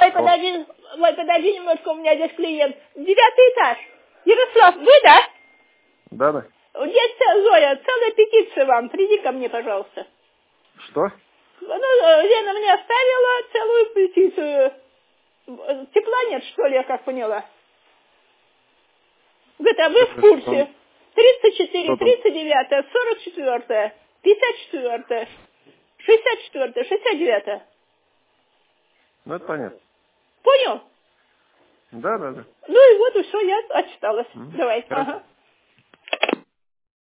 Ой, подожди немножко, у меня здесь клиент. 9-й этаж. Ярослав, вы, да? Да. Здесь Зоя, целая петиция вам. Приди ко мне, пожалуйста. Что? Ну, Лена мне оставила целую петицию. Тепла нет, что ли, я как поняла? Говорит, а вы в курсе? 34, 39, 44, 54, 64, 69. Ну, это понятно. Понял? Да. Ну и вот и все, я отчиталась. Давай. Хорошо. Ага.